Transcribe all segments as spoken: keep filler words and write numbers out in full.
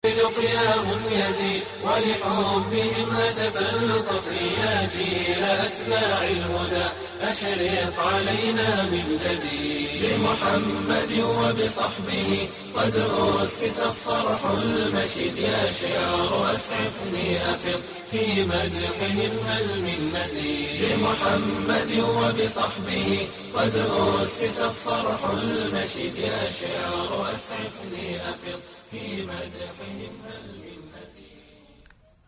قيام يزيد ولحبهم هتف القطريات إلى أتباع الهدى أشرق علينا من جديد بمحمد وبصحبه قد أسس الصرح المشيد يا شعر أسعفني أفض في مدحهم هل من مزيد بمحمد وبصحبه قد أسس الصرح المشيد يا شعر أسعفني أفض في مدحهم هل من مزيد.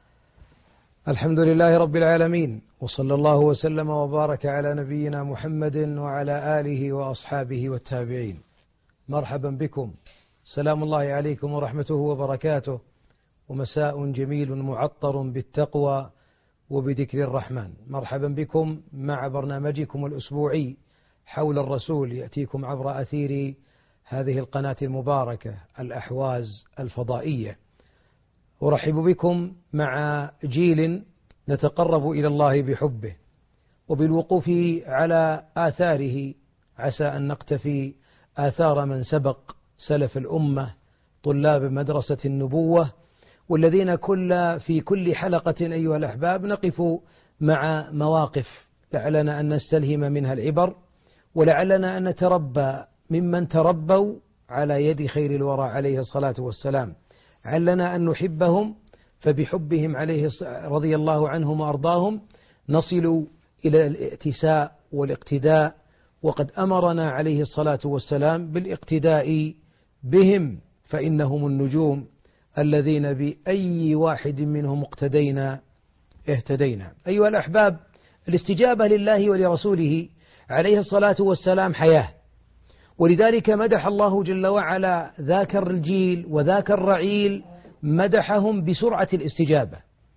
الحمد لله رب العالمين، وصلى الله وسلم وبارك على نبينا محمد وعلى آله وأصحابه والتابعين. مرحبا بكم، سلام الله عليكم ورحمته وبركاته، ومساء جميل معطر بالتقوى وبذكر الرحمن. مرحبا بكم مع برنامجكم الأسبوعي حول الرسول، يأتيكم عبر أثير هذه القناة المباركة الأحواز الفضائية. أرحب بكم مع جيل نتقرب إلى الله بحبه وبالوقوف على آثاره، عسى أن نقتفي آثار من سبق سلف الأمة طلاب مدرسة النبوة، والذين كل في كل حلقة أيها الأحباب نقف مع مواقف لعلنا أن نستلهم منها العبر، ولعلنا أن نتربى ممن تربوا على يد خير الورى عليه الصلاة والسلام. علنا أن نحبهم، فبحبهم عليه رضي الله عنهم وأرضاهم نصل إلى الائتساء والاقتداء، وقد أمرنا عليه الصلاة والسلام بالاقتداء بهم، فإنهم النجوم الذين بأي واحد منهم اقتدينا اهتدينا. أيها الأحباب، الاستجابة لله ولرسوله عليه الصلاة والسلام حياة، ولذلك مدح الله جل وعلا ذاك الجيل وذاك الرعيل، مدحهم بسرعة الاستجابة،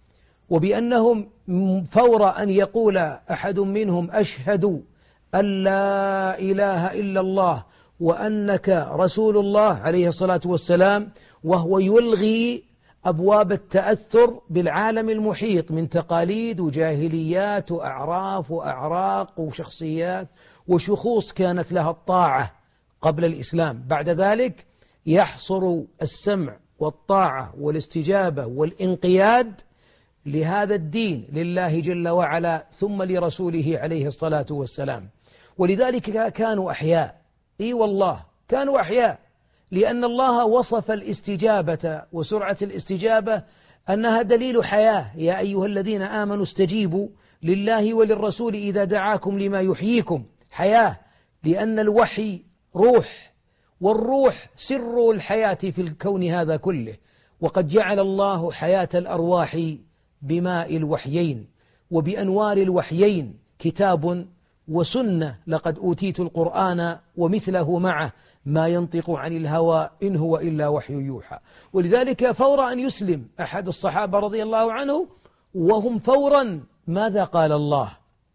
وبأنهم فور أن يقول أحد منهم أشهد أن لا إله إلا الله وأنك رسول الله عليه الصلاة والسلام، وهو يلغي أبواب التأثر بالعالم المحيط من تقاليد وجاهليات وأعراف وأعراق وشخصيات وشخوص كانت لها الطاعة قبل الإسلام. بعد ذلك يحصر السمع والطاعة والاستجابة والانقياد لهذا الدين لله جل وعلا ثم لرسوله عليه الصلاة والسلام. ولذلك كانوا أحياء، إي والله كانوا أحياء، لأن الله وصف الاستجابة وسرعة الاستجابة أنها دليل حياة. يا أيها الذين آمنوا استجيبوا لله وللرسول إذا دعاكم لما يحييكم. حياة، لأن الوحي روح، والروح سر الحياة في الكون هذا كله، وقد جعل الله حياة الأرواح بماء الوحيين وبأنوار الوحيين، كتاب وسنة. لقد أوتيت القرآن ومثله معه ما ينطق عن الهوى إن هو إلا وحي يوحى. ولذلك فور أن يسلم أحد الصحابة رضي الله عنه وهم فورا ماذا قال الله،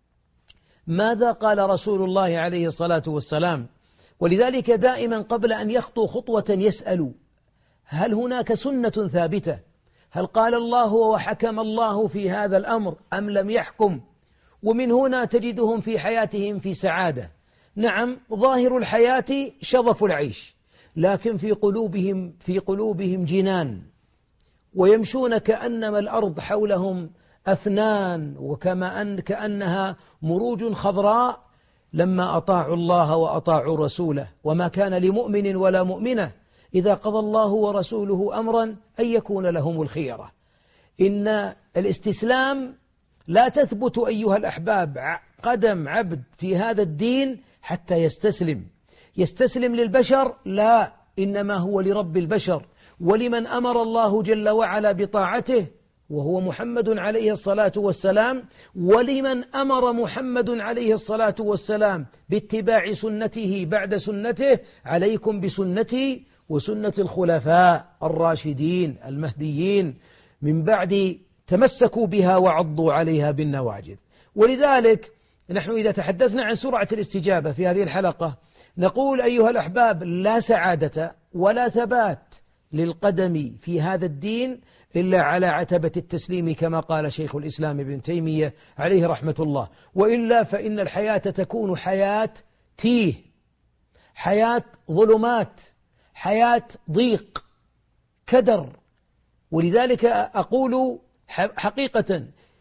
ماذا قال رسول الله عليه الصلاة والسلام. ولذلك دائما قبل أن يخطو خطوة يسأل هل هناك سنة ثابتة، هل قال الله وحكم الله في هذا الأمر أم لم يحكم. ومن هنا تجدهم في حياتهم في سعادة. نعم، ظاهر الحياة شظف العيش، لكن في قلوبهم في قلوبهم جنان، ويمشون كأنما الأرض حولهم أفنان، وكما أن كأنها مروج خضراء لما أطاعوا الله وأطاعوا رسوله. وما كان لمؤمن ولا مؤمنة إذا قضى الله ورسوله أمرا أن يكون لهم الخيرة. إن الاستسلام لا تثبت أيها الأحباب قدم عبد في هذا الدين حتى يستسلم يستسلم للبشر، لا، إنما هو لرب البشر ولمن أمر الله جل وعلا بطاعته وهو محمد عليه الصلاة والسلام، ولمن أمر محمد عليه الصلاة والسلام باتباع سنته بعد سنته. عليكم بسنتي وسنة الخلفاء الراشدين المهديين من بعد، تمسكوا بها وعضوا عليها بالنواجذ. ولذلك نحن إذا تحدثنا عن سرعة الاستجابة في هذه الحلقة نقول أيها الأحباب لا سعادة ولا ثبات للقدم في هذا الدين إلا على عتبة التسليم، كما قال شيخ الإسلام ابن تيمية عليه رحمة الله. وإلا فإن الحياة تكون حياة تيه، حياة ظلمات، حياة ضيق، كدر، ولذلك أقول حقيقة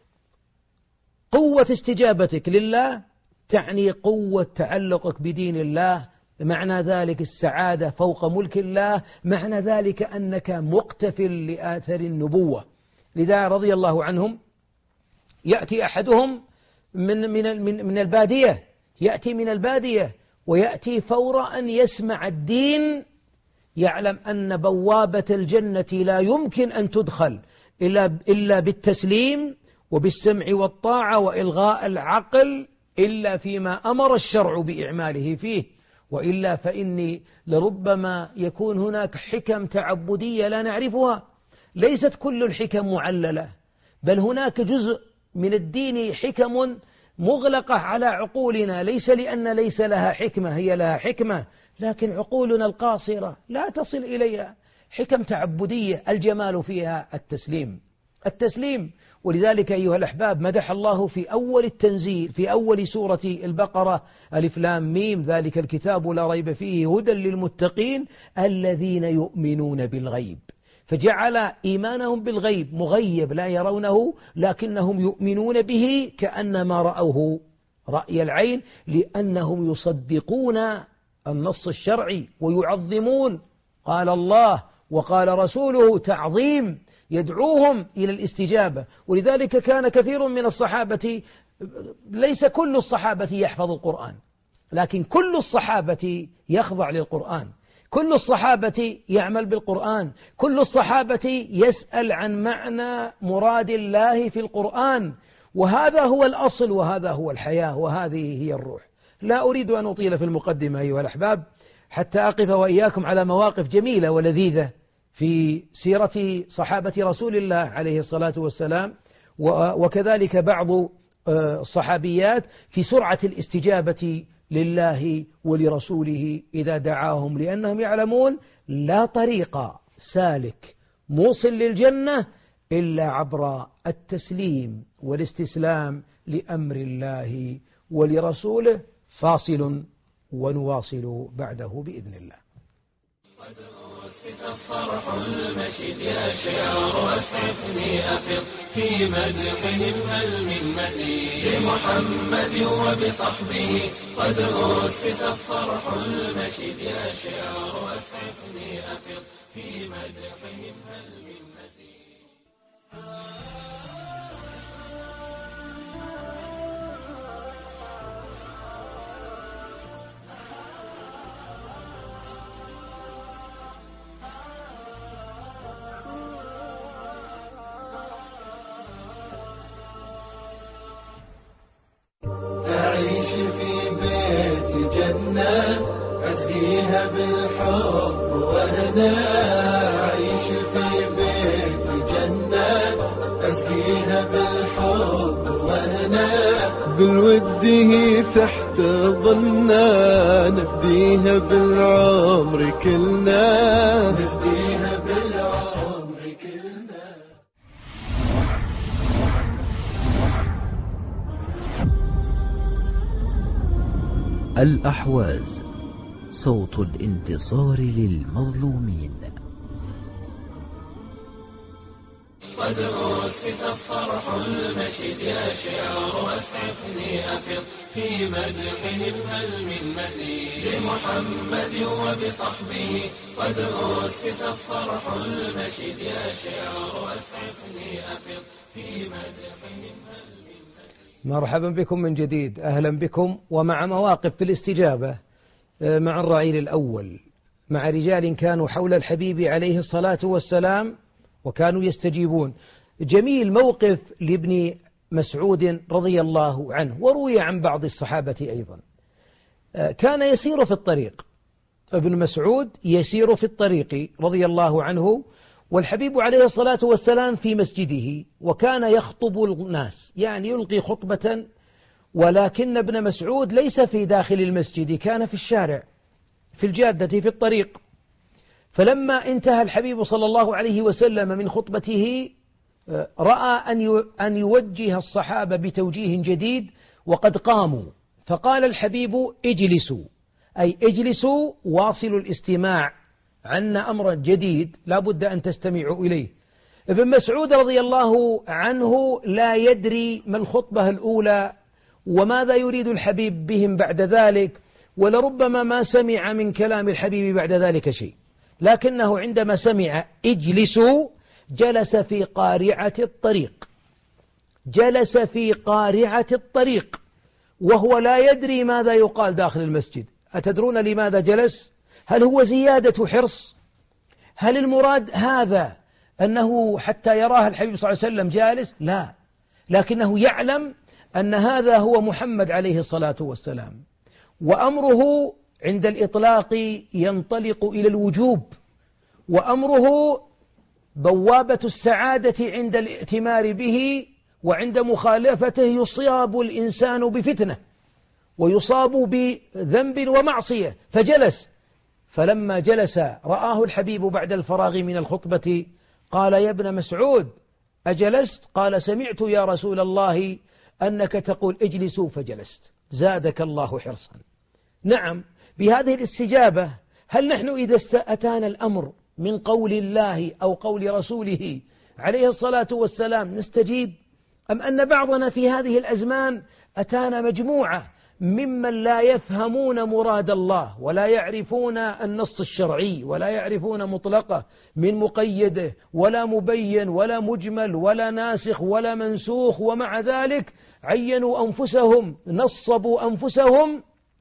قوة استجابتك لله تعني قوة تعلقك بدين الله، معنى ذلك السعادة فوق ملك الله، معنى ذلك أنك مقتفل لآثر النبوة. لذا رضي الله عنهم يأتي أحدهم من من من من البادية، يأتي من البادية ويأتي فور أن يسمع الدين، يعلم أن بوابة الجنة لا يمكن أن تدخل إلا إلا بالتسليم وبالسمع والطاعة وإلغاء العقل إلا فيما أمر الشرع بإعماله فيه، وإلا فإني لربما يكون هناك حكم تعبدية لا نعرفها. ليست كل الحكم معللة، بل هناك جزء من الدين حكم مغلقة على عقولنا، ليس لأن ليس لها حكمة، هي لها حكمة، لكن عقولنا القاصرة لا تصل إليها. حكم تعبدية الجمال فيها التسليم التسليم ولذلك أيها الأحباب مدح الله في أول التنزيل في أول سورة البقرة ألف لام ميم ذلك الكتاب لا ريب فيه هدى للمتقين الذين يؤمنون بالغيب، فجعل إيمانهم بالغيب مغيب لا يرونه لكنهم يؤمنون به كأنما رأوه رأي العين، لأنهم يصدقون النص الشرعي ويعظمون قال الله وقال رسوله تعظيم يدعوهم إلى الاستجابة. ولذلك كان كثير من الصحابة، ليس كل الصحابة يحفظ القرآن، لكن كل الصحابة يخضع للقرآن، كل الصحابة يعمل بالقرآن، كل الصحابة يسأل عن معنى مراد الله في القرآن، وهذا هو الأصل وهذا هو الحياة وهذه هي الروح. لا أريد أن أطيل في المقدمة أيها الأحباب حتى أقف وإياكم على مواقف جميلة ولذيذة في سيرة صحابة رسول الله عليه الصلاة والسلام، وكذلك بعض الصحابيات في سرعة الاستجابة لله ولرسوله إذا دعاهم، لأنهم يعلمون لا طريق سالك موصل للجنة إلا عبر التسليم والاستسلام لأمر الله ولرسوله. فاصل ونواصل بعده بإذن الله. الفرح المشيد يا شعر أسعفني أفض في مدحهم هل من مزيد لمحمد وبصحبه قد أسفت الفرح المشيد يا شعر أسعفني أفض في مدحهم هل من مزيد. أعيش في بيت جنة أديها بالحب وهنا، أعيش في بيت جنة أديها بالحب وهنا، بالود هي تحت ظلنا نفديها بالعمر كلنا، نفديها بالعمر كلنا. الأحواز صوت الانتصار للمظلومين. قد أسفت الفرح المشيد يا شعر أسعفني أفض في مدحهم هل من مزيد لمحمد وبصحبه قد أسفت الفرح المشيد يا شعر أسعفني أفض في مدحهم هل من مزيد. مرحبا بكم من جديد، أهلا بكم ومع مواقف في الاستجابة مع الرعيل الأول، مع رجال كانوا حول الحبيب عليه الصلاة والسلام وكانوا يستجيبون. جميل موقف لابن مسعود رضي الله عنه، وروي عن بعض الصحابة أيضا. كان يسير في الطريق، ابن مسعود يسير في الطريق رضي الله عنه، والحبيب عليه الصلاة والسلام في مسجده، وكان يخطب الناس، يعني يلقي خطبة، ولكن ابن مسعود ليس في داخل المسجد، كان في الشارع في الجادة في الطريق. فلما انتهى الحبيب صلى الله عليه وسلم من خطبته رأى أن يوجه الصحابة بتوجيه جديد وقد قاموا، فقال الحبيب اجلسوا، أي اجلسوا واصلوا الاستماع، عنا أمر جديد لا بد أن تستمعوا إليه. ابن مسعود رضي الله عنه لا يدري ما الخطبة الأولى وماذا يريد الحبيب بهم بعد ذلك، ولربما ما سمع من كلام الحبيب بعد ذلك شيء، لكنه عندما سمع اجلسوا جلس في قارعة الطريق، جلس في قارعة الطريق وهو لا يدري ماذا يقال داخل المسجد. أتدرون لماذا جلس؟ هل هو زيادة حرص؟ هل المراد هذا أنه حتى يراه الحبيب صلى الله عليه وسلم جالس؟ لا، لكنه يعلم أن هذا هو محمد عليه الصلاة والسلام، وأمره عند الإطلاق ينطلق إلى الوجوب، وأمره بوابة السعادة عند الائتمار به، وعند مخالفته يصاب الإنسان بفتنة ويصاب بذنب ومعصية. فجلس، فلما جلس رآه الحبيب بعد الفراغ من الخطبة قال: يا ابن مسعود أجلست؟ قال: سمعت يا رسول الله أنك تقول اجلسوا فجلست، زادك الله حرصا. نعم، بهذه الاستجابة هل نحن إذا أتانا الأمر من قول الله أو قول رسوله عليه الصلاة والسلام نستجيب، أم أن بعضنا في هذه الأزمان أتانا مجموعة ممن لا يفهمون مراد الله ولا يعرفون النص الشرعي ولا يعرفون مطلقه من مقيده ولا مبين ولا مجمل ولا ناسخ ولا منسوخ، ومع ذلك عينوا أنفسهم، نصبوا أنفسهم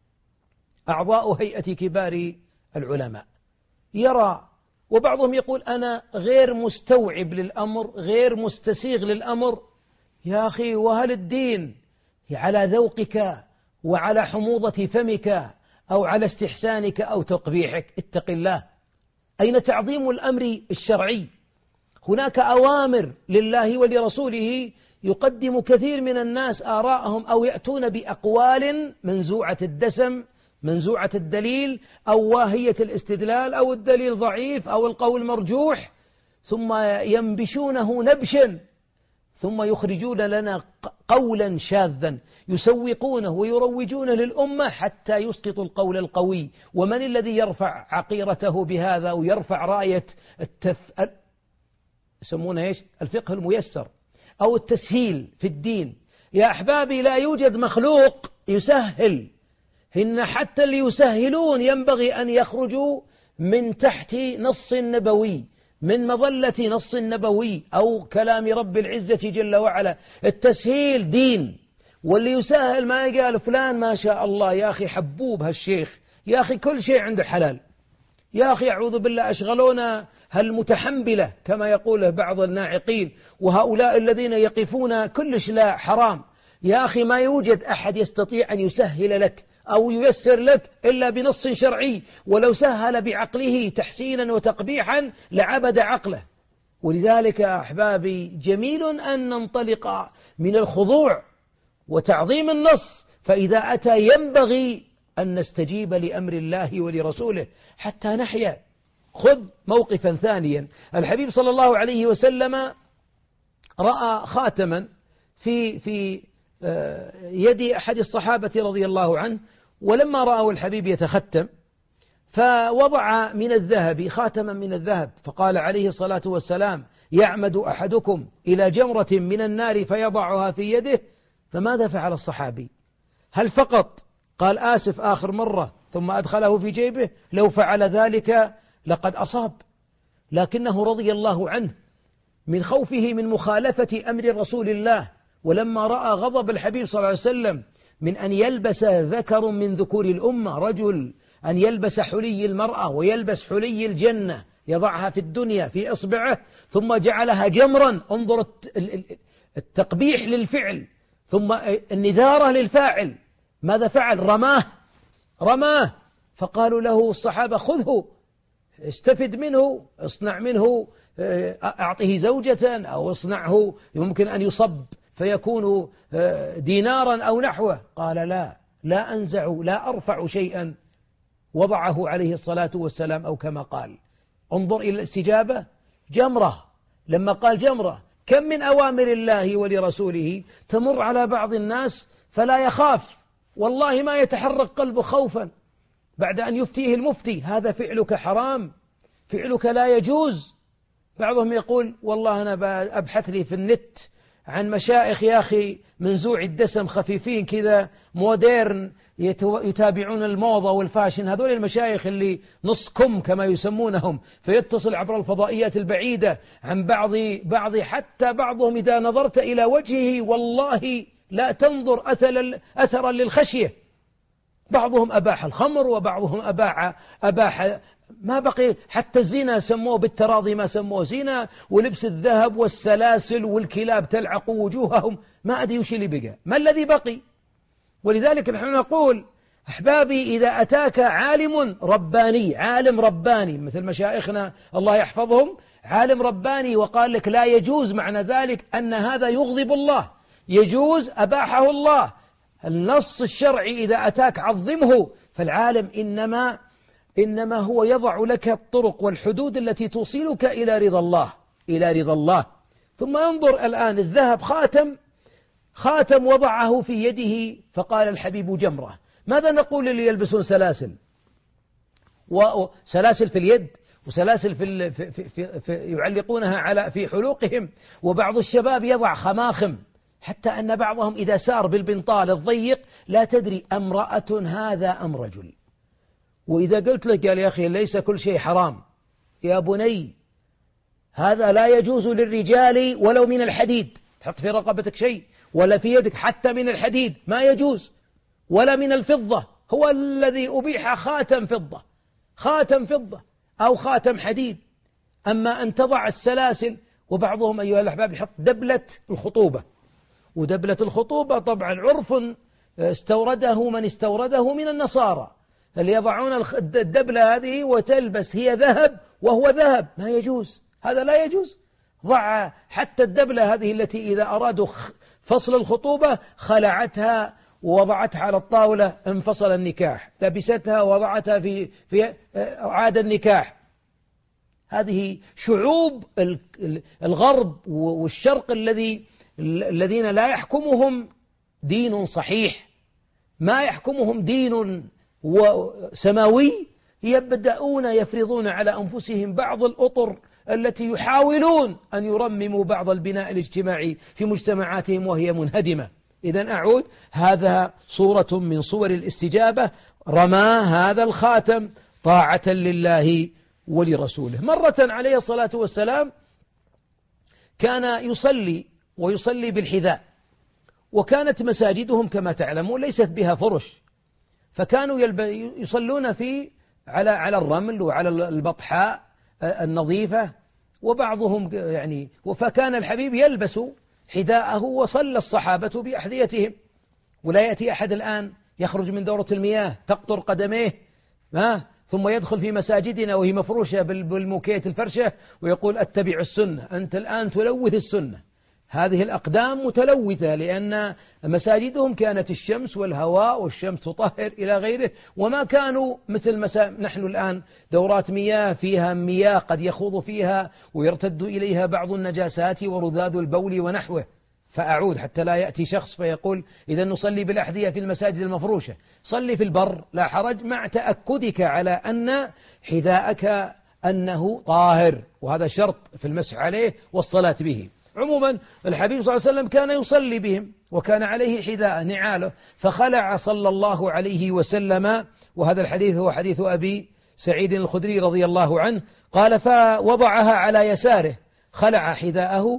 أعضاء هيئة كبار العلماء. يرى وبعضهم يقول أنا غير مستوعب للأمر، غير مستسيغ للأمر. يا أخي، وهل الدين على ذوقك وعلى حموضة فمك أو على استحسانك أو تقبيحك؟ اتق الله. أين تعظيم الأمر الشرعي؟ هناك أوامر لله ولرسوله يقدم كثير من الناس آراءهم أو يأتون بأقوال منزوعة الدسم، منزوعة الدليل، أو واهية الاستدلال، أو الدليل ضعيف أو القول مرجوح، ثم ينبشونه نبشا، ثم يخرجون لنا قولا شاذا يسوقونه ويروجونه للأمة حتى يسقطوا القول القوي. ومن الذي يرفع عقيرته بهذا ويرفع راية التف... يسمونه إيش؟ الفقه الميسر أو التسهيل في الدين. يا أحبابي، لا يوجد مخلوق يسهل، إن حتى اللي يسهلون ينبغي أن يخرجوا من تحت نص نبوي، من مظلة نص نبوي أو كلام رب العزة جل وعلا. التسهيل دين، واللي يسهل ما يقال فلان ما شاء الله يا أخي حبوب هالشيخ، يا أخي كل شيء عنده حلال، يا أخي أعوذ بالله أشغلونا هالمتحنبلة كما يقول بعض الناعقين، وهؤلاء الذين يقفون كلش لا حرام. يا أخي، ما يوجد أحد يستطيع أن يسهل لك أو ييسر لك إلا بنص شرعي، ولو سهل بعقله تحسينا وتقبيحا لعبد عقله. ولذلك يا أحبابي جميل أن ننطلق من الخضوع وتعظيم النص، فإذا أتى ينبغي أن نستجيب لأمر الله ولرسوله حتى نحيا. خذ موقفا ثانيا. الحبيب صلى الله عليه وسلم رأى خاتما في في يد أحد الصحابة رضي الله عنه، ولما رأى الحبيب يتختم فوضع من الذهب خاتما من الذهب، فقال عليه الصلاة والسلام: يعمد أحدكم إلى جمرة من النار فيضعها في يده. فماذا فعل الصحابي؟ هل فقط قال آسف آخر مرة ثم أدخله في جيبه؟ لو فعل ذلك لقد أصاب، لكنه رضي الله عنه من خوفه من مخالفة أمر رسول الله، ولما رأى غضب الحبيب صلى الله عليه وسلم من أن يلبس ذكر من ذكور الأمة، رجل أن يلبس حلي المرأة ويلبس حلي الجنة يضعها في الدنيا في إصبعه ثم جعلها جمرا، انظر التقبيح للفعل ثم النذارة للفاعل. ماذا فعل؟ رماه رماه فقالوا له الصحابة: خذه استفد منه، اصنع منه، أعطه زوجة أو اصنعه يمكن أن يصب فيكون دينارا أو نحوه. قال: لا لا أنزع لا أرفع شيئا. وضعه عليه الصلاة والسلام أو كما قال. انظر إلى الاستجابة. جمرة، لما قال جمرة، كم من أوامر الله ولرسوله تمر على بعض الناس فلا يخاف، والله ما يتحرك قلبه خوفا بعد أن يفتيه المفتي: هذا فعلك حرام، فعلك لا يجوز. بعضهم يقول والله أنا أبحث لي في النت عن مشايخ يا أخي منزوع الدسم خفيفين كذا موديرن يتابعون الموضة والفاشن، هذول المشايخ اللي نص كم كما يسمونهم، فيتصل عبر الفضائيات البعيدة عن بعض بعض حتى بعضهم إذا نظرت إلى وجهه والله لا تنظر أثرا للخشية. بعضهم أباح الخمر وبعضهم أباح أباح ما بقي حتى الزنا، سموه بالتراضي ما سموه زنا، ولبس الذهب والسلاسل والكلاب تلعق وجوههم، ما أدري وش اللي بقى، ما الذي بقي. ولذلك نحن نقول أحبابي إذا أتاك عالم رباني، عالم رباني مثل مشايخنا الله يحفظهم، عالم رباني وقال لك لا يجوز، معنى ذلك أن هذا يغضب الله، يجوز أباحه الله، النص الشرعي إذا أتاك عظمه. فالعالم إنما إنما هو يضع لك الطرق والحدود التي توصلك إلى رضا الله، إلى رضا الله. ثم انظر الآن الذهب خاتم، خاتم وضعه في يده فقال الحبيب جمرة. ماذا نقول اللي يلبسون سلاسل وسلاسل في اليد وسلاسل في, في, في, في يعلقونها على في حلوقهم، وبعض الشباب يضع خماخم، حتى أن بعضهم إذا سار بالبنطال الضيق لا تدري امرأة هذا أم رجل. وإذا قلت لك قال يا أخي ليس كل شيء حرام، يا بني هذا لا يجوز للرجال ولو من الحديد، تحط في رقبتك شيء ولا في يدك حتى من الحديد ما يجوز، ولا من الفضة، هو الذي أبيح خاتم فضة، خاتم فضة أو خاتم حديد. أما أن تضع السلاسل، وبعضهم أيها الأحباب يحط دبلة الخطوبة، ودبلة الخطوبة طبعا عرف استورده من استورده من النصارى، اللي يضعون الدبلة هذه وتلبس هي ذهب وهو ذهب، ما يجوز، هذا لا يجوز. ضع حتى الدبلة هذه التي إذا أرادوا فصل الخطوبة خلعتها ووضعتها على الطاولة انفصل النكاح، لبستها ووضعتها في في عاد النكاح. هذه شعوب الغرب والشرق الذي الذين لا يحكمهم دين صحيح، ما يحكمهم دين سماوي، يبدأون يفرضون على أنفسهم بعض الأطر التي يحاولون أن يرمموا بعض البناء الاجتماعي في مجتمعاتهم وهي منهدمة. إذن أعود، هذا صورة من صور الاستجابة، رمى هذا الخاتم طاعة لله ولرسوله. مرة عليه الصلاة والسلام كان يصلي ويصلي بالحذاء، وكانت مساجدهم كما تعلمون ليست بها فرش، فكانوا يصلون في على على الرمل وعلى البطحاء النظيفة، وبعضهم يعني فكان الحبيب يلبس حذاءه وصلى الصحابة بأحذيتهم. ولا يأتي أحد الآن يخرج من دورة المياه تقطر قدميه ها ثم يدخل في مساجدنا وهي مفروشة بالموكيت الفرشة ويقول أتبع السنة. أنت الآن تلوث السنة، هذه الأقدام متلوثة، لأن مساجدهم كانت الشمس والهواء والشمس تطهر إلى غيره، وما كانوا مثل مسا... نحن الآن دورات مياه فيها مياه قد يخوض فيها ويرتد إليها بعض النجاسات ورذاذ البول ونحوه. فأعود حتى لا يأتي شخص فيقول إذا نصلي بالأحذية في المساجد المفروشة، صلي في البر لا حرج، مع تأكدك على أن حذاءك أنه طاهر، وهذا شرط في المسح عليه والصلاة به. عموما الحبيب صلى الله عليه وسلم كان يصلي بهم وكان عليه حذاء نعاله، فخلع صلى الله عليه وسلم، وهذا الحديث هو حديث أبي سعيد الخدري رضي الله عنه، قال فوضعها على يساره، خلع حذاءه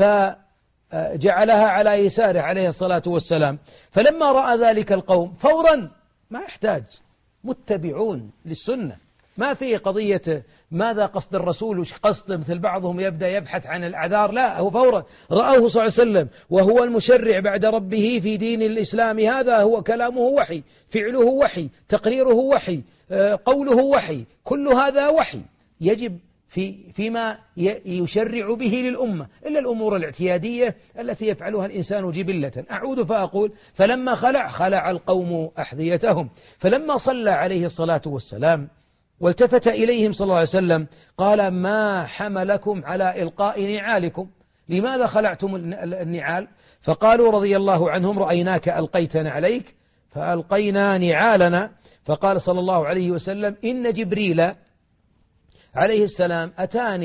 فجعلها على يساره عليه الصلاة والسلام. فلما رأى ذلك القوم فورا، ما يحتاج، متبعون للسنة، ما في قضية ماذا قصد الرسول وش قصد، مثل بعضهم يبدأ يبحث عن الأعذار، لا، هو فورا رآه صلى الله عليه وسلم وهو المشرع بعد ربه في دين الإسلام، هذا هو كلامه وحي، فعله وحي، تقريره وحي، قوله وحي، كل هذا وحي يجب في فيما يشرع به للأمة، إلا الأمور الاعتيادية التي يفعلها الإنسان جبلة. أعود فأقول فلما خلع خلع القوم أحذيتهم، فلما صلى عليه الصلاة والسلام والتفت إليهم صلى الله عليه وسلم قال ما حملكم على إلقاء نعالكم، لماذا خلعتم النعال؟ فقالوا رضي الله عنهم رأيناك ألقيتنا عليك فألقينا نعالنا. فقال صلى الله عليه وسلم إن جبريل عليه السلام أتاني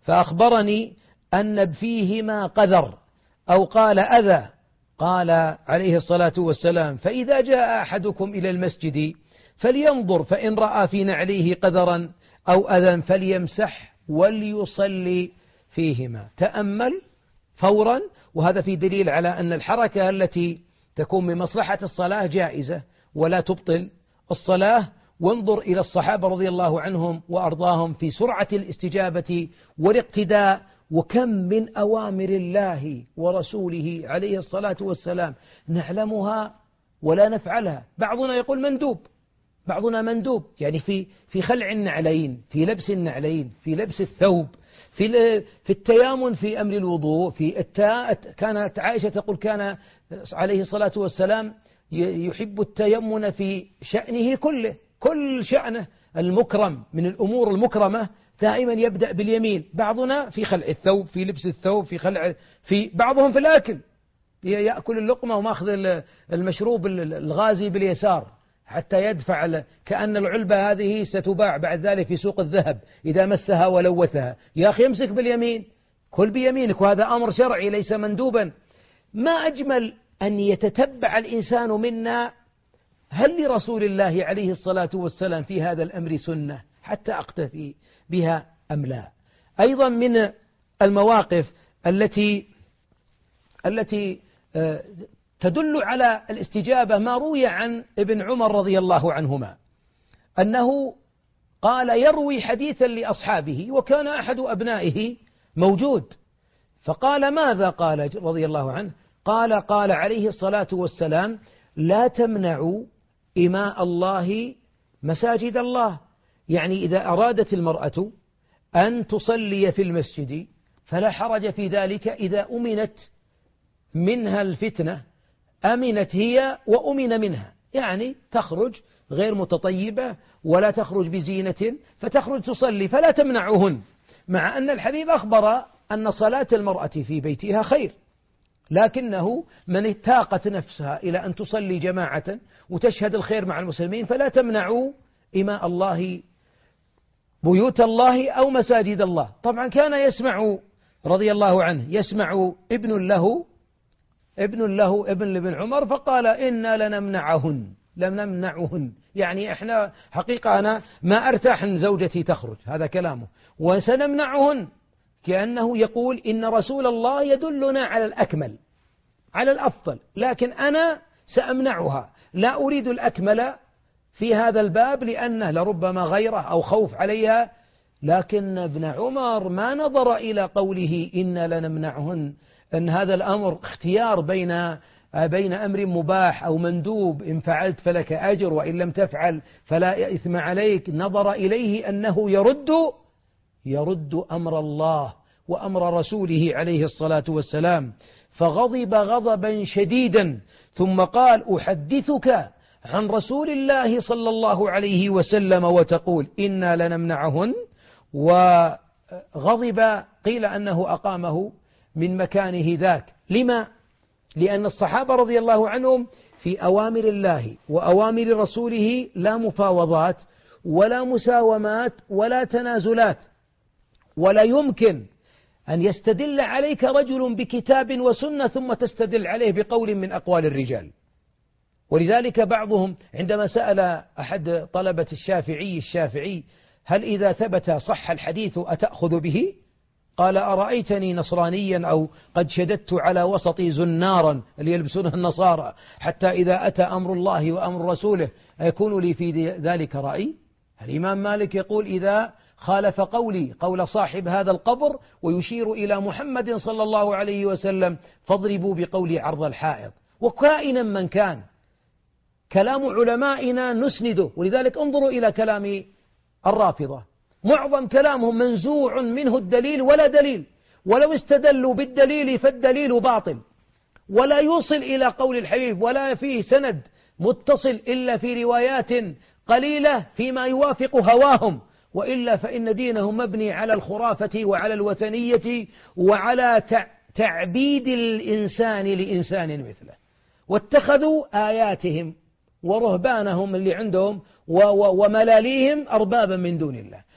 فأخبرني أن فيهما قذر أو قال أذى. قال عليه الصلاة والسلام: فإذا جاء أحدكم إلى المسجد فلينظر فإن رأى في نعليه قذرا أو أذى فليمسح وليصلي فيهما. تأمل فورا، وهذا في دليل على أن الحركة التي تكون من مصلحة الصلاة جائزة ولا تبطل الصلاة. وانظر إلى الصحابة رضي الله عنهم وأرضاهم في سرعة الاستجابة والاقتداء، وكم من أوامر الله ورسوله عليه الصلاة والسلام نعلمها ولا نفعلها. بعضنا يقول مندوب، بعضنا مندوب يعني في في خلع النعلين، في لبس النعلين، في لبس الثوب، في في التيامن في أمر الوضوء، في التاء. كانت عائشة تقول كان عليه الصلاة والسلام يحب التيمن في شأنه كله، كل شأنه المكرم من الأمور المكرمة دائما يبدأ باليمين. بعضنا في خلع الثوب، في لبس الثوب، في خلع، في بعضهم في الأكل يأكل اللقمة وماخذ المشروب الغازي باليسار حتى يدفع، كأن العلبة هذه ستباع بعد ذلك في سوق الذهب إذا مسها ولوثها. يا أخي امسك باليمين، كل بيمينك، وهذا أمر شرعي ليس مندوبا. ما أجمل أن يتتبع الإنسان منا هل لرسول الله عليه الصلاة والسلام في هذا الأمر سنة حتى أقتفي بها أم لا. أيضا من المواقف التي التي تدل على الاستجابة ما روي عن ابن عمر رضي الله عنهما أنه قال يروي حديثا لأصحابه وكان أحد أبنائه موجود، فقال ماذا؟ قال رضي الله عنه قال قال عليه الصلاة والسلام: لا تمنعوا إماء الله مساجد الله. يعني إذا أرادت المرأة أن تصلي في المسجد فلا حرج في ذلك إذا أمنت منها الفتنة، أمنت هي وأمن منها، يعني تخرج غير متطيبة ولا تخرج بزينة فتخرج تصلي، فلا تمنعهن. مع أن الحبيب أخبر أن صلاة المرأة في بيتها خير، لكنه من اتاقت نفسها إلى أن تصلي جماعة وتشهد الخير مع المسلمين فلا تمنعوا إماء الله بيوت الله أو مساجد الله. طبعا كان يسمع رضي الله عنه يسمع ابن له ابن له ابن لابن عمر فقال: إنا لنمنعهن لم نمنعهن، يعني إحنا حقيقة أنا ما أرتاح أن زوجتي تخرج، هذا كلامه، وسنمنعهن، كأنه يقول إن رسول الله يدلنا على الأكمل على الأفضل، لكن أنا سأمنعها، لا أريد الأكمل في هذا الباب لأنه لربما غيره أو خوف عليها. لكن ابن عمر ما نظر إلى قوله إنا لنمنعهن أن هذا الأمر اختيار بين بين أمر مباح أو مندوب، إن فعلت فلك أجر وإن لم تفعل فلا إثم عليك. نظر إليه أنه يرد يرد أمر الله وأمر رسوله عليه الصلاة والسلام، فغضب غضبا شديدا ثم قال: أحدثك عن رسول الله صلى الله عليه وسلم وتقول إنا لنمنعهن. وغضب، قيل أنه أقامه من مكانه ذاك. لما؟ لأن الصحابة رضي الله عنهم في أوامر الله وأوامر رسوله لا مفاوضات ولا مساومات ولا تنازلات، ولا يمكن أن يستدل عليك رجل بكتاب وسنة ثم تستدل عليه بقول من أقوال الرجال. ولذلك بعضهم عندما سأل أحد طلبة الشافعي الشافعي هل إذا ثبت صح الحديث أتأخذ به؟ قال: أرأيتني نصرانيا أو قد شددت على وسطي زنارا اللي يلبسونها النصارى حتى إذا أتى أمر الله وأمر رسوله يكون لي في ذلك رأي؟ الإمام مالك يقول: إذا خالف قولي قول صاحب هذا القبر ويشير إلى محمد صلى الله عليه وسلم فاضربوا بقولي عرض الحائط. وكائنا من كان كلام علمائنا نسنده، ولذلك انظروا إلى كلام الرافضة، معظم كلامهم منزوع منه الدليل ولا دليل، ولو استدلوا بالدليل فالدليل باطل، ولا يوصل إلى قول الحبيب ولا فيه سند متصل إلا في روايات قليلة فيما يوافق هواهم، وإلا فإن دينهم مبني على الخرافة وعلى الوثنية وعلى تعبيد الإنسان لإنسان مثله. واتخذوا آياتهم ورهبانهم اللي عندهم وملاليهم أربابا من دون الله.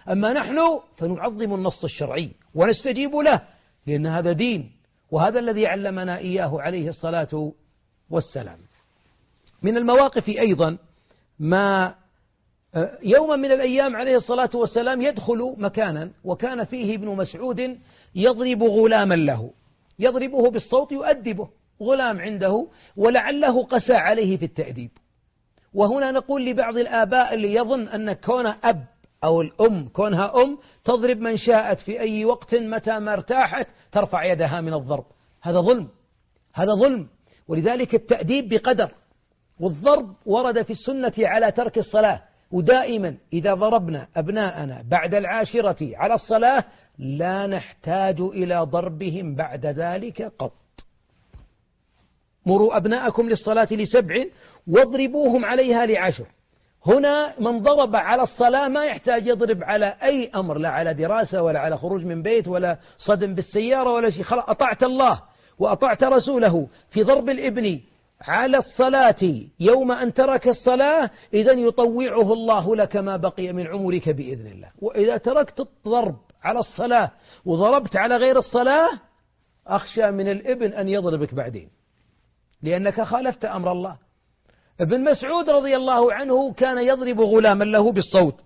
أما نحن فنعظم النص الشرعي ونستجيب له، لأن هذا دين، وهذا الذي علمنا إياه عليه الصلاة والسلام. من المواقف أيضا ما يوما من الأيام عليه الصلاة والسلام يدخل مكانا وكان فيه ابن مسعود يضرب غلاما له، يضربه بالصوت يؤدبه، غلام عنده ولعله قسى عليه في التأديب. وهنا نقول لبعض الآباء اللي يظن أن كون أب أو الأم كونها أم تضرب من شاءت في أي وقت متى ما ارتاحت ترفع يدها من الضرب، هذا ظلم، هذا ظلم. ولذلك التأديب بقدر، والضرب ورد في السنة على ترك الصلاة، ودائما إذا ضربنا أبناءنا بعد العاشرة على الصلاة لا نحتاج إلى ضربهم بعد ذلك قط. مروا أبناءكم للصلاة لسبع واضربوهم عليها لعشر. هنا من ضرب على الصلاة ما يحتاج يضرب على أي أمر، لا على دراسة ولا على خروج من بيت ولا صدم بالسيارة ولا شيء. خلاص أطعت الله وأطعت رسوله في ضرب الابن على الصلاة يوم أن ترك الصلاة، إذن يطوعه الله لك ما بقي من عمرك بإذن الله. وإذا تركت الضرب على الصلاة وضربت على غير الصلاة أخشى من الابن أن يضربك بعدين، لأنك خالفت أمر الله. ابن مسعود رضي الله عنه كان يضرب غلاما له بالصوت،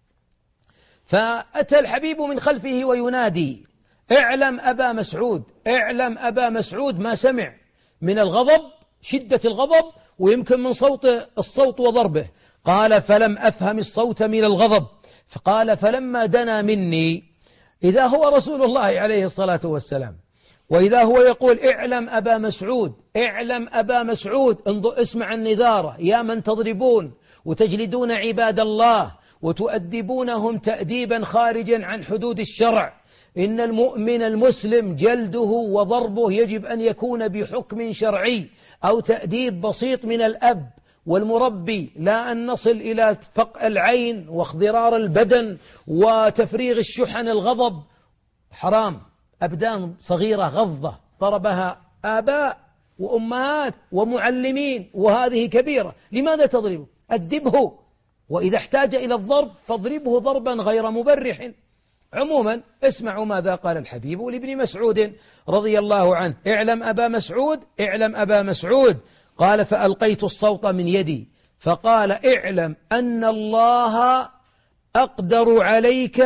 فأتى الحبيب من خلفه وينادي: اعلم أبا مسعود، اعلم أبا مسعود. ما سمع من الغضب، شدة الغضب، ويمكن من صوت الصوت وضربه. قال: فلم أفهم الصوت من الغضب. فقال: فلما دنا مني، إذا هو رسول الله عليه الصلاة والسلام، وإذا هو يقول: اعلم أبا مسعود، اعلم أبا مسعود، اسمع النذارة يا من تضربون وتجلدون عباد الله وتؤدبونهم تأديبا خارجا عن حدود الشرع. إن المؤمن المسلم جلده وضربه يجب أن يكون بحكم شرعي أو تأديب بسيط من الأب والمربي، لا أن نصل إلى فقع العين واخضرار البدن وتفريغ الشحن الغضب. حرام. أبدان صغيرة غضة ضربها آباء وأمهات ومعلمين، وهذه كبيرة. لماذا تضربه؟ أدبه، وإذا احتاج إلى الضرب فاضربه ضربا غير مبرح. عموما اسمعوا ماذا قال الحبيب لابن مسعود رضي الله عنه: اعلم أبا مسعود، اعلم أبا مسعود. قال: فألقيت الصوت من يدي فقال: اعلم أن الله أقدر عليك،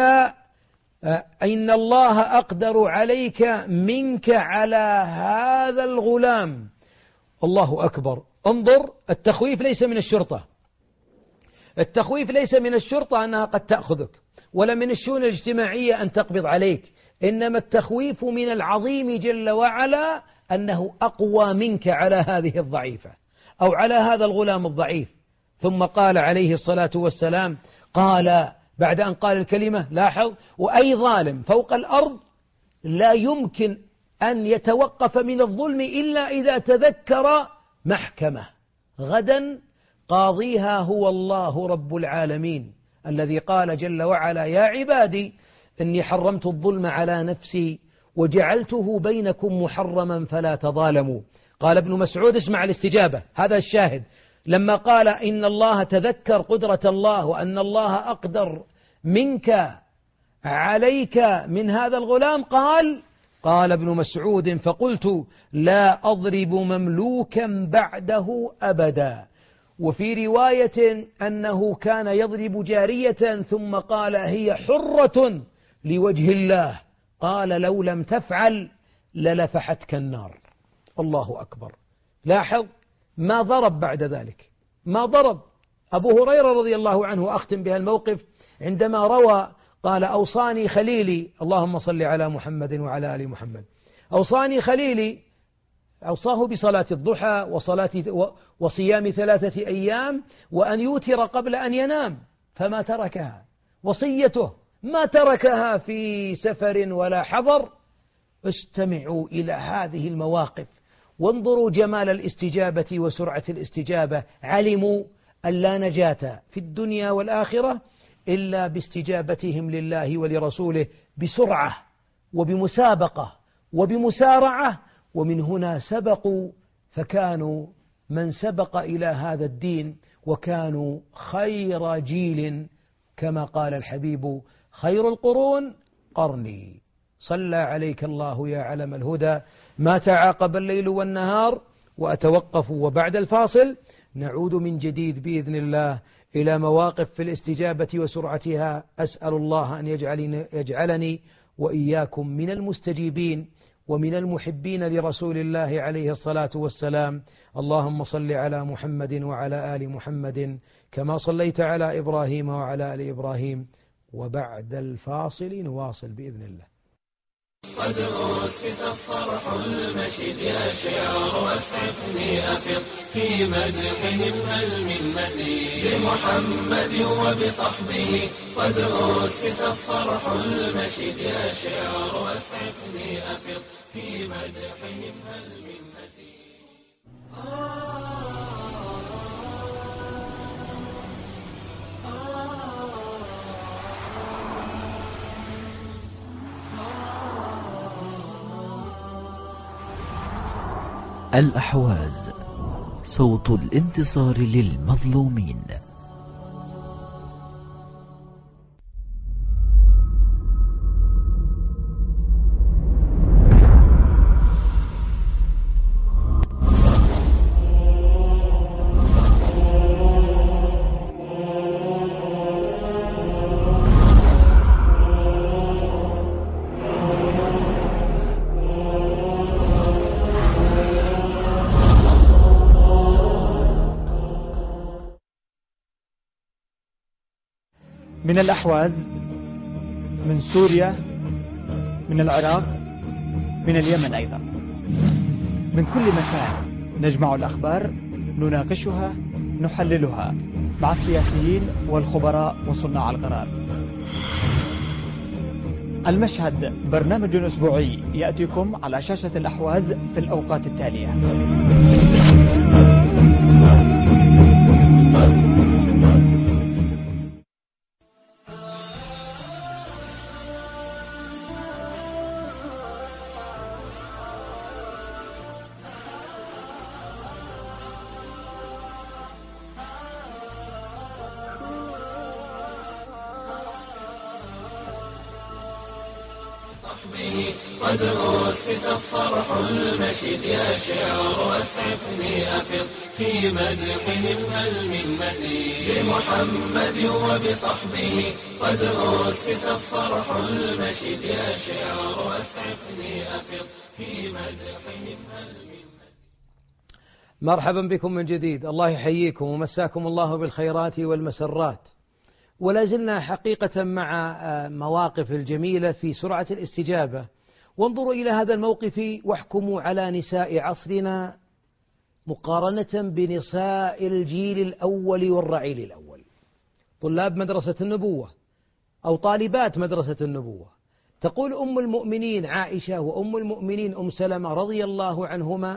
إن الله أقدر عليك منك على هذا الغلام. الله أكبر. انظر، التخويف ليس من الشرطة، التخويف ليس من الشرطة أنها قد تأخذك، ولا من الشؤون الاجتماعية أن تقبض عليك، إنما التخويف من العظيم جل وعلا أنه أقوى منك على هذه الضعيفة أو على هذا الغلام الضعيف. ثم قال عليه الصلاة والسلام، قال بعد أن قال الكلمة، لاحظ: وأي ظالم فوق الأرض لا يمكن أن يتوقف من الظلم إلا إذا تذكر محكمة غدا قاضيها هو الله رب العالمين، الذي قال جل وعلا: يا عبادي إني حرمت الظلم على نفسي وجعلته بينكم محرما فلا تظالموا. قال ابن مسعود: اسمع الاستجابة، هذا الشاهد. لما قال إن الله تذكر قدرة الله وأن الله أقدر منك عليك من هذا الغلام، قال قال ابن مسعود: فقلت لا أضرب مملوكا بعده أبدا. وفي رواية أنه كان يضرب جارية ثم قال: هي حرة لوجه الله. قال: لو لم تفعل للفحتك النار. الله أكبر. لاحظ، ما ضرب بعد ذلك، ما ضرب. أبو هريرة رضي الله عنه، أختم بها الموقف، عندما روى قال: أوصاني خليلي، اللهم صل على محمد وعلى آل محمد، أوصاني خليلي، أوصاه بصلاة الضحى وصلاة وصيام ثلاثة أيام وأن يوتر قبل أن ينام، فما تركها. وصيته ما تركها في سفر ولا حضر. استمعوا إلى هذه المواقف وانظروا جمال الاستجابة وسرعة الاستجابة. علموا أن لا نجاة في الدنيا والآخرة إلا باستجابتهم لله ولرسوله بسرعة وبمسابقة وبمسارعة. ومن هنا سبقوا فكانوا من سبق إلى هذا الدين، وكانوا خير جيل كما قال الحبيب: خير القرون قرني. صلى عليك الله يا علم الهدى ما تعاقب الليل والنهار. وأتوقف، وبعد الفاصل نعود من جديد بإذن الله إلى مواقف في الاستجابة وسرعتها. أسأل الله أن يجعلني, يجعلني وإياكم من المستجيبين ومن المحبين لرسول الله عليه الصلاة والسلام. اللهم صل على محمد وعلى آل محمد كما صليت على إبراهيم وعلى آل إبراهيم. وبعد الفاصل نواصل بإذن الله. قد أسس الصرح المشيد يا شعر أسعفني أفض في مدحهم هل من مزيد لمحمد وبصحبه. قد أسس الصرح المشيد يا شعر أسعفني أفض في مدحهم هل من مزيد. الأحواز، صوت الانتصار للمظلومين. من الأحواز، من سوريا، من العراق، من اليمن أيضا، من كل مكان نجمع الأخبار، نناقشها، نحللها مع السياسيين والخبراء وصناع القرار. المشهد برنامج أسبوعي يأتيكم على شاشة الأحواز في الأوقات التالية. قد أسس الصرح المشيد يا شعر أسعفني أفض في مدحهم هل من مزيد لمحمد وبصحبه. قد أسس الصرح المشيد يا شعر أسعفني أفض في مدحهم هل من مزيد. مرحبا بكم من جديد. الله يحييكم ومساكم الله بالخيرات والمسرات. ولا زلنا حقيقة مع مواقف الجميلة في سرعة الاستجابة. وانظروا إلى هذا الموقف واحكموا على نساء عصرنا مقارنة بنساء الجيل الأول والرعيل الأول. طلاب مدرسة النبوة أو طالبات مدرسة النبوة. تقول أم المؤمنين عائشة وأم المؤمنين أم سلمة رضي الله عنهما،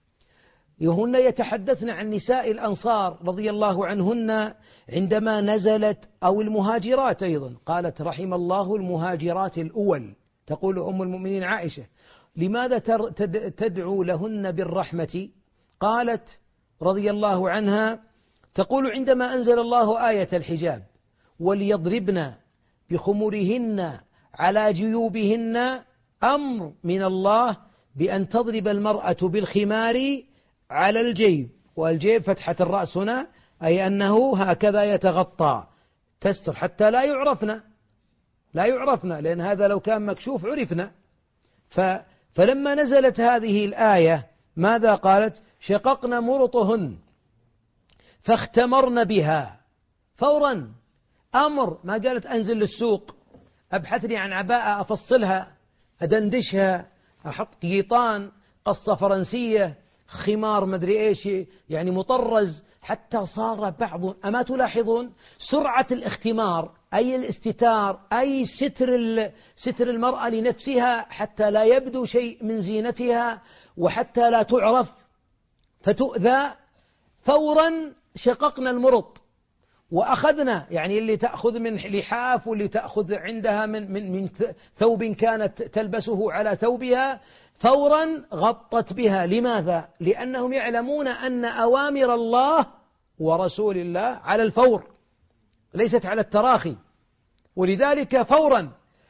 هن يتحدثن عن نساء الأنصار رضي الله عنهن عندما نزلت، أو المهاجرات أيضا، قالت رحم الله المهاجرات الأول. تقول أم المؤمنين عائشة لماذا تدعو لهن بالرحمة؟ قالت رضي الله عنها، تقول عندما أنزل الله آية الحجاب وليضربن بخمرهن على جيوبهن، أمر من الله بأن تضرب المرأة بالخمار على الجيب، والجيب فتحة الرأس هنا أي أنه هكذا يتغطى تستر حتى لا يعرفنا لا يعرفنا لأن هذا لو كان مكشوف عرفنا. فلما نزلت هذه الآية ماذا قالت؟ شققن مرطهن فاختمرن بها فورا. أمر، ما قالت أنزل للسوق أبحثني عن عباءة أفصلها أدندشها أحط قيطان قصة فرنسية خمار مدري إيش يعني مطرز، حتى صار بعض، أما تلاحظون سرعة الاختمار أي الاستتار أي ستر ستر المرأة لنفسها حتى لا يبدو شيء من زينتها وحتى لا تعرف فتؤذى. فورا شققنا المرط وأخذنا، يعني اللي تأخذ من لحاف واللي تأخذ عندها من, من, من ثوب كانت تلبسه على ثوبها، فورا غطت بها. لماذا؟ لأنهم يعلمون أن أوامر الله ورسول الله على الفور ليست على التراخي. ولذلك فورا،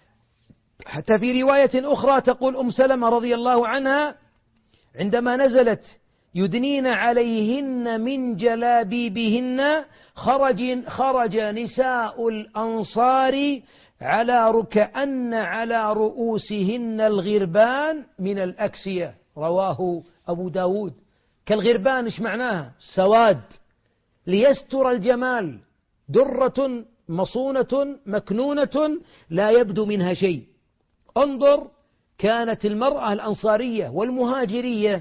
حتى في رواية أخرى تقول أم سلمة رضي الله عنها عندما نزلت يدنين عليهن من جلابيبهن خرج, خرج نساء الأنصار على ركأن على رؤوسهن الغربان من الأكسية، رواه أبو داود. كالغربان إيش معناها؟ سواد، ليستر الجمال، درة مصونة مكنونة لا يبدو منها شيء. انظر، كانت المرأة الأنصارية والمهاجرية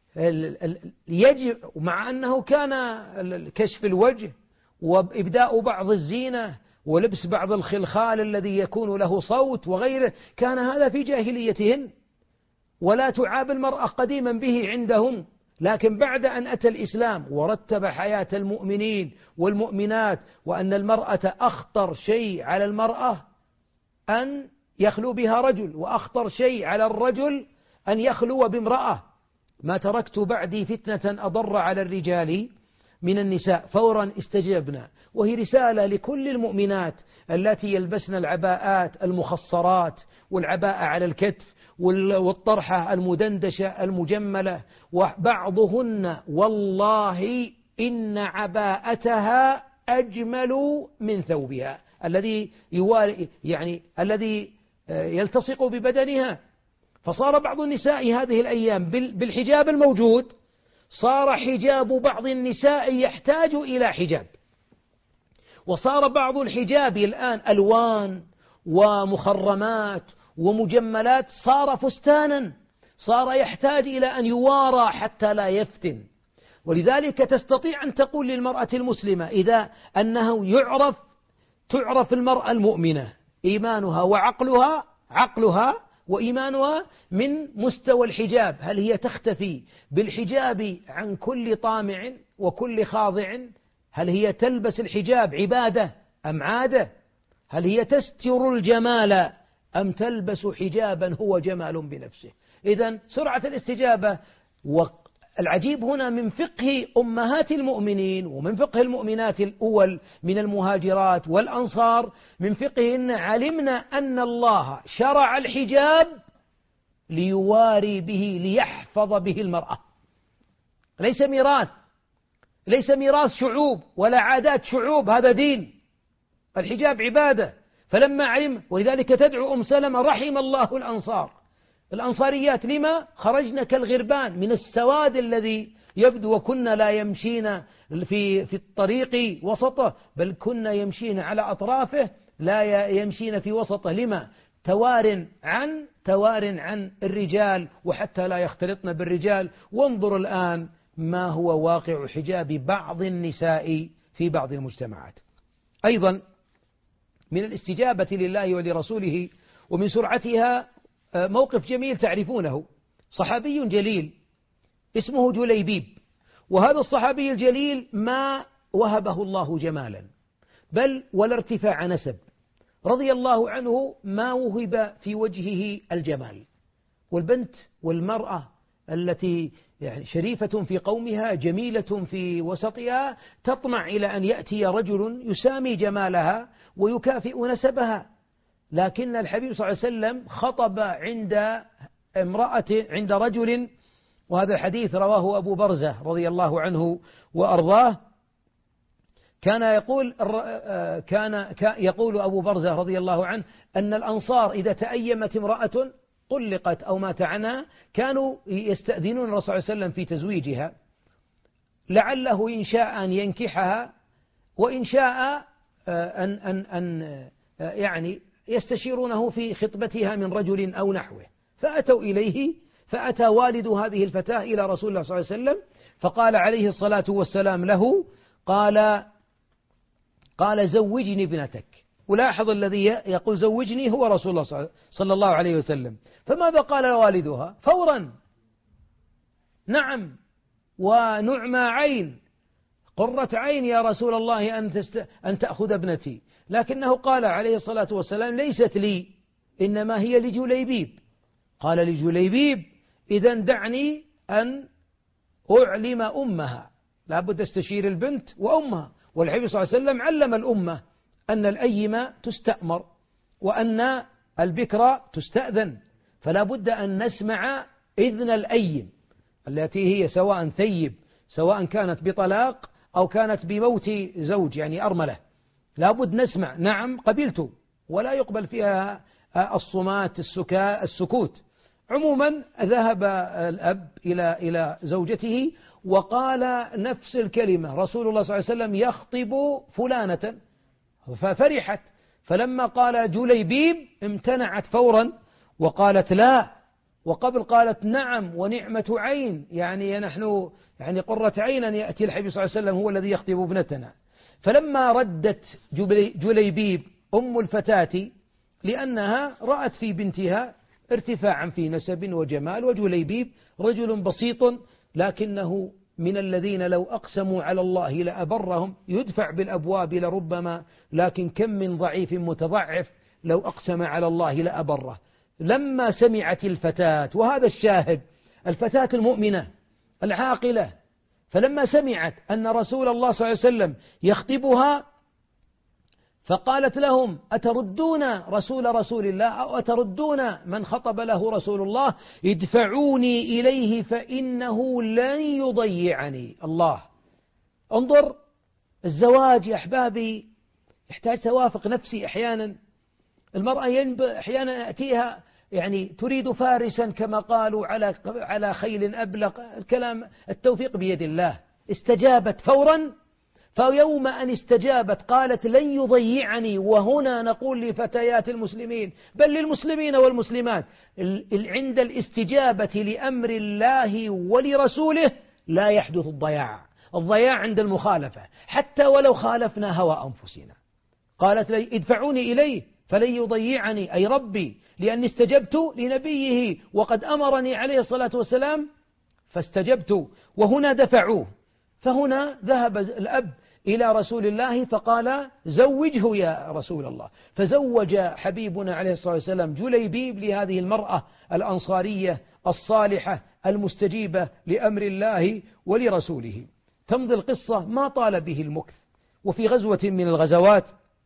يجب، مع أنه كان كشف الوجه وإبداء بعض الزينة ولبس بعض الخلخال الذي يكون له صوت وغيره، كان هذا في جاهليتهن ولا تعاب المرأة قديما به عندهم. لكن بعد أن أتى الإسلام ورتب حياة المؤمنين والمؤمنات، وأن المرأة أخطر شيء على المرأة أن يخلو بها رجل، وأخطر شيء على الرجل أن يخلو بامرأة. ما تركت بعدي فتنة أضر على الرجال من النساء. فورا استجبنا، وهي رسالة لكل المؤمنات التي يلبسن العباءات المخصرات والعباءة على الكتف والطرحة المدندشة المجملة، وبعضهن والله إن عباءتها أجمل من ثوبها الذي يواري، يعني الذي يلتصق ببدنها. فصار بعض النساء هذه الأيام بالحجاب الموجود صار حجاب بعض النساء يحتاج إلى حجاب، وصار بعض الحجاب الآن ألوان ومخرمات ومجملات، صار فستانا، صار يحتاج إلى أن يوارى حتى لا يفتن. ولذلك تستطيع أن تقول للمرأة المسلمة إذا أنه يعرف تعرف المرأة المؤمنة إيمانها وعقلها عقلها وإيمانها من مستوى الحجاب. هل هي تختفي بالحجاب عن كل طامع وكل خاضع؟ هل هي تلبس الحجاب عبادة أم عادة؟ هل هي تستر الجمال أم تلبس حجابا هو جمال بنفسه؟ إذن سرعة الاستجابة. والعجيب هنا من فقه أمهات المؤمنين ومن فقه المؤمنات الأول من المهاجرات والأنصار، من فقههن علمنا أن الله شرع الحجاب ليواري به، ليحفظ به المرأة، ليس ميراث، ليس ميراث شعوب ولا عادات شعوب، هذا دين. الحجاب عبادة. فلما علم، ولذلك تدعو أم سلمة رحم الله الأنصار الأنصاريات، لما خرجنا كالغربان من السواد الذي يبدو، وكنا لا يمشين في في الطريق وسطه، بل كنا يمشين على أطرافه لا يمشين في وسطه. لما؟ توار عن توار عن الرجال، وحتى لا يختلطن بالرجال. وانظر الآن ما هو واقع حجاب بعض النساء في بعض المجتمعات. أيضا من الاستجابة لله ولرسوله ومن سرعتها موقف جميل تعرفونه. صحابي جليل اسمه جليبيب، وهذا الصحابي الجليل ما وهبه الله جمالا بل ولا ارتفاع نسب، رضي الله عنه ما وهب في وجهه الجمال. والبنت والمرأة التي يعني شريفة في قومها جميلة في وسطها تطمع إلى أن يأتي رجل يسامي جمالها ويكافئ نسبها. لكن الحبيب صلى الله عليه وسلم خطب عند امرأة عند رجل، وهذا الحديث رواه أبو برزة رضي الله عنه وأرضاه. كان يقول كان يقول أبو برزة رضي الله عنه أن الأنصار إذا تأيمت امرأة طلقت أو مات عنها كانوا يستأذنون الرسول صلى الله عليه وسلم في تزويجها، لعله إن شاء أن ينكحها وإن شاء أن أن أن يعني يستشيرونه في خطبتها من رجل أو نحوه. فأتوا إليه، فأتى والد هذه الفتاة إلى رسول الله صلى الله عليه وسلم فقال عليه الصلاة والسلام له، قال قال زوجني ابنتك. ولاحظ الذي يقول زوجني هو رسول الله صلى الله عليه وسلم. فماذا قال والدها؟ فورا نعم ونعم عين، قرة عين يا رسول الله أن, تست... أن تأخذ ابنتي. لكنه قال عليه الصلاة والسلام ليست لي إنما هي لجليبيب. قال لجليبيب إذن دعني أن أعلم أمها، لابد استشير البنت وأمها. والحبيب صلى الله عليه وسلم علم الأمة أن الأيم تستأمر وأن البكر تستأذن، فلا بد أن نسمع إذن الأيم التي هي سواء ثيب سواء كانت بطلاق أو كانت بموت زوج يعني أرملة، لا بد نسمع نعم قبلت، ولا يقبل فيها الصمات السكوت. عموما ذهب الأب إلى إلى زوجته وقال نفس الكلمة، رسول الله صلى الله عليه وسلم يخطب فلانة، ففرحت، فلما قال جليبيب امتنعت فورا وقالت لا، وقبل قالت نعم ونعمة عين، يعني نحن يعني قرة عين أن يأتي الحبيب صلى الله عليه وسلم هو الذي يخطب ابنتنا. فلما ردت جليبيب أم الفتاة لأنها رأت في بنتها ارتفاعا في نسب وجمال، وجليبيب رجل بسيط لكنه من الذين لو أقسموا على الله لأبرهم، يدفع بالأبواب لربما، لكن كم من ضعيف متضعف لو أقسم على الله لأبره. لما سمعت الفتاة، وهذا الشاهد، الفتاة المؤمنة العاقلة، فلما سمعت أن رسول الله صلى الله عليه وسلم يخطبها فقالت لهم أتردون رسول رسول الله أو أتردون من خطب له رسول الله؟ ادفعوني إليه فإنه لن يضيعني. الله، انظر الزواج يا أحبابي يحتاج توافق نفسي. أحيانا المرأة ينب أحيانا يأتيها يعني تريد فارسا كما قالوا على على خيل أبلق، الكلام التوفيق بيد الله. استجابت فورا، فيوم أن استجابت قالت لن يضيعني. وهنا نقول لفتيات المسلمين بل للمسلمين والمسلمات، عند الاستجابة لأمر الله ولرسوله لا يحدث الضياع. الضياع عند المخالفة، حتى ولو خالفنا هوى أنفسنا. قالت لي ادفعوني إليه فلن يضيعني، أي ربي، لأني استجبت لنبيه وقد أمرني عليه الصلاة والسلام فاستجبت. وهنا دفعوه، فهنا ذهب الأب إلى رسول الله فقال زوجه يا رسول الله، فزوج حبيبنا عليه الصلاة والسلام جليبيب لهذه المرأة الأنصارية الصالحة المستجيبة لأمر الله ولرسوله. تمضي القصة ما طال به المكث. وفي غزوة من الغزوات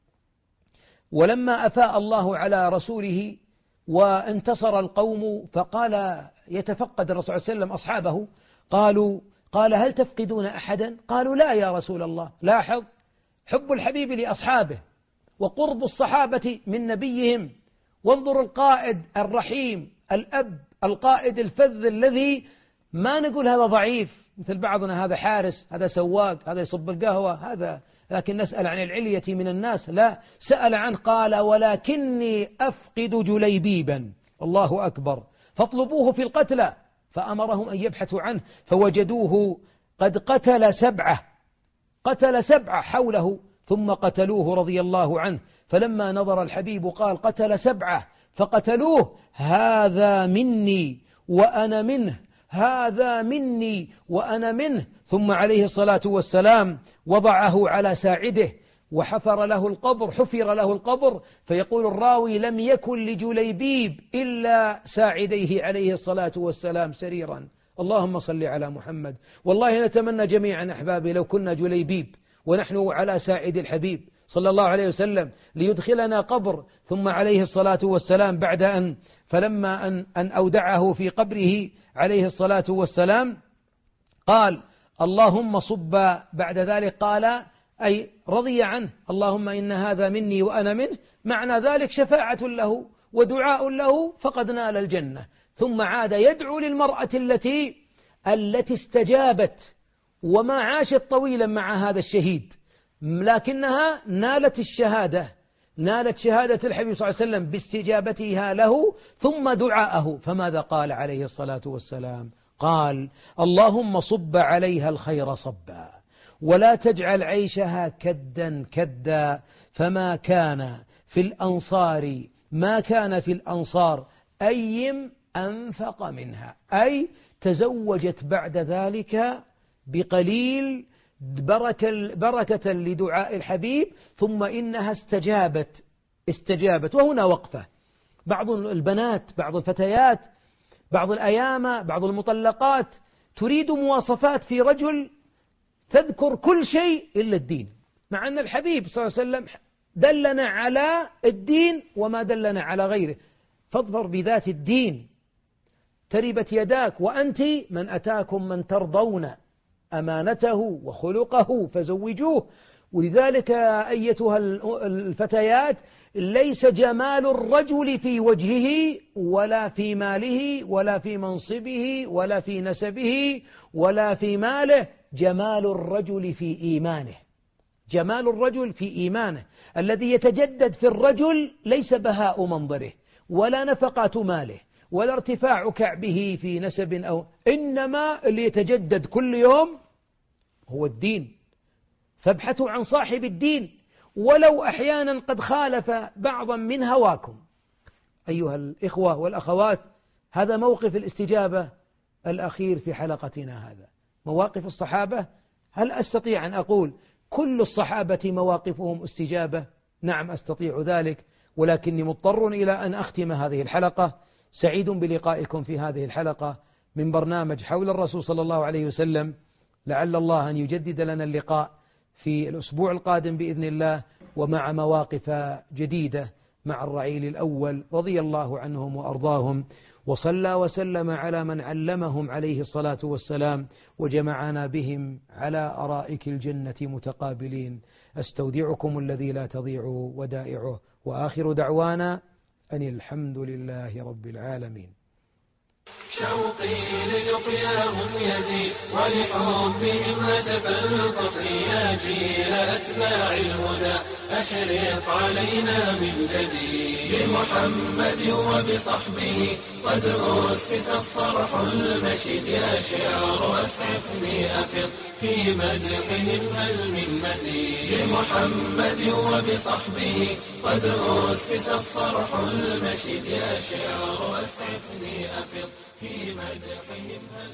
ولما أفاء الله على رسوله وانتصر القوم، فقال يتفقد الرسول صلى الله عليه وسلم أصحابه، قالوا قال هل تفقدون أحدا؟ قالوا لا يا رسول الله. لاحظ حب الحبيب لأصحابه وقرب الصحابة من نبيهم. وانظر القائد الرحيم، الأب القائد الفذ الذي ما نقول هذا ضعيف مثل بعضنا، هذا حارس، هذا سواق، هذا يصب القهوة، هذا، لكن نسأل عن العلية من الناس. لا، سأل عنه قال ولكني أفقد جليبيبا. الله أكبر. فاطلبوه في القتلى، فأمرهم أن يبحثوا عنه فوجدوه قد قتل سبعة قتل سبعة حوله ثم قتلوه رضي الله عنه. فلما نظر الحبيب قال قتل سبعة فقتلوه، هذا مني وأنا منه، هذا مني وأنا منه. ثم عليه الصلاة والسلام وضعه على ساعده وحفر له القبر حفر له القبر. فيقول الراوي لم يكن لجليبيب إلا ساعديه عليه الصلاة والسلام سريرا. اللهم صل على محمد. والله نتمنى جميعا أحبابي لو كنا جليبيب ونحن على ساعد الحبيب صلى الله عليه وسلم ليدخلنا قبر. ثم عليه الصلاة والسلام بعد أن فلما أن, أن أودعه في قبره عليه الصلاة والسلام قال اللهم صب، بعد ذلك قال أي رضي عنه، اللهم إن هذا مني وأنا منه، معنى ذلك شفاعة له ودعاء له فقد نال الجنة. ثم عاد يدعو للمرأة التي التي استجابت وما عاشت طويلا مع هذا الشهيد، لكنها نالت الشهادة، نالت شهادة الحبيب صلى الله عليه وسلم باستجابتها له ثم دعاءه. فماذا قال عليه الصلاة والسلام؟ قال اللهم صب عليها الخير صبا ولا تجعل عيشها كدا كدا. فما كان في الأنصار ما كان في الأنصار أيم أنفق منها، أي تزوجت بعد ذلك بقليل بركة, بركة لدعاء الحبيب، ثم إنها استجابت استجابت. وهنا وقفة. بعض البنات، بعض الفتيات، بعض الأيام، بعض المطلقات تريد مواصفات في رجل تذكر كل شيء إلا الدين، مع أن الحبيب صلى الله عليه وسلم دلنا على الدين وما دلنا على غيره. فاظفر بذات الدين تربت يداك وأنت من أتاكم من ترضون أمانته وخلقه فزوجوه. ولذلك أيتها الفتيات ليس جمال الرجل في وجهه ولا في ماله ولا في منصبه ولا في نسبه ولا في ماله، جمال الرجل في إيمانه. جمال الرجل في إيمانه الذي يتجدد في الرجل ليس بهاء منظره ولا نفقات ماله ولا ارتفاع كعبه في نسب أو، إنما اللي يتجدد كل يوم هو الدين. فابحثوا عن صاحب الدين ولو أحيانا قد خالف بعضا من هواكم. أيها الإخوة والأخوات، هذا موقف الاستجابة الأخير في حلقتنا. هذا مواقف الصحابة. هل أستطيع أن أقول كل الصحابة مواقفهم استجابة؟ نعم أستطيع ذلك، ولكني مضطر إلى أن أختم هذه الحلقة. سعيد بلقائكم في هذه الحلقة من برنامج حول الرسول صلى الله عليه وسلم. لعل الله أن يجدد لنا اللقاء في الأسبوع القادم بإذن الله، ومع مواقف جديدة مع الرعيل الأول رضي الله عنهم وأرضاهم، وصلى وسلم على من علمهم عليه الصلاة والسلام، وجمعنا بهم على أرائك الجنة متقابلين. أستودعكم الذي لا تضيع ودائعه، وآخر دعوانا أن الحمد لله رب العالمين. شوقي للقياهم يزيد ولحبهم هتف الفخر يا جيل أتباع الهدى أشرق علينا من جديد. بمحمد وبصحبه قد أسس الصرح المشيد يا شعر أسعفني أفض في مدحهم هل من مزيد. بمحمد وبصحبه قد أسس الصرح المشيد يا شعر أسعفني أفض في مدحهم هل